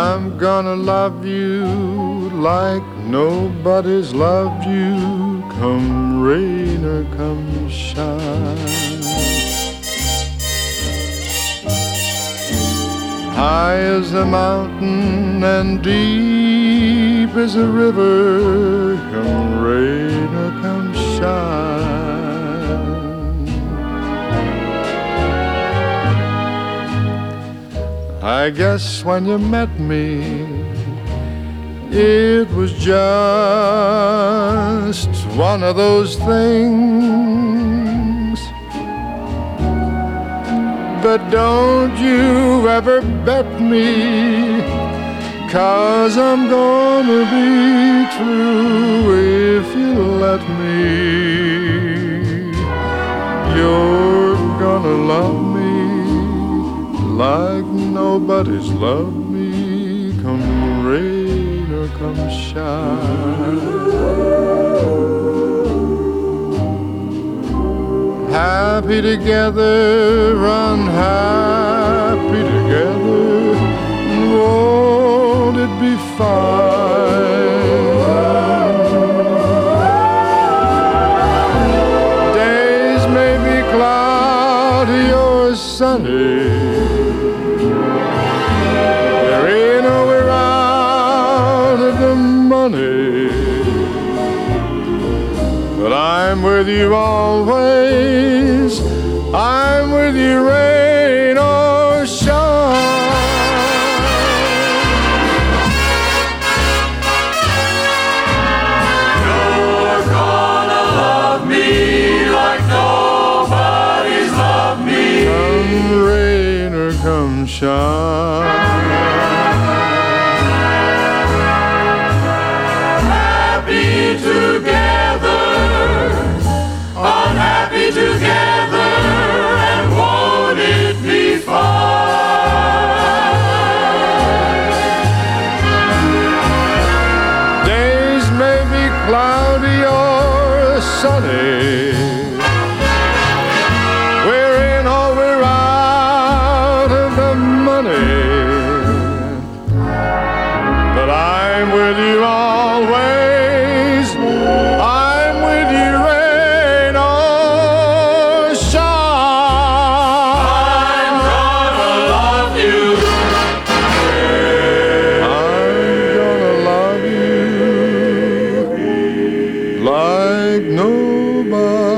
I'm gonna love you like nobody's loved you, come rain or come shine. High as a mountain and deep as a river, come rain or come shine. I guess when you met me, it was just one of those things. But don't you ever bet me, 'cause I'm gonna be true if you let me. You're gonna love me like nobody's loved me, come rain or come shine. Happy together, unhappy together, won't it be fine? Days may be cloudy or sunny, we're in or we're out of the money, but I'm with you always, I'm with you rain or shine. You're gonna love me like nobody's loved me, Come rain or come shine. happy together, unhappy together, and won't it be fine? Days may be cloudy or sunny, we're in or we're out of the money, but I'm with you always, I'm with you rain or shine. I'm gonna love you. I'm gonna love you like nobody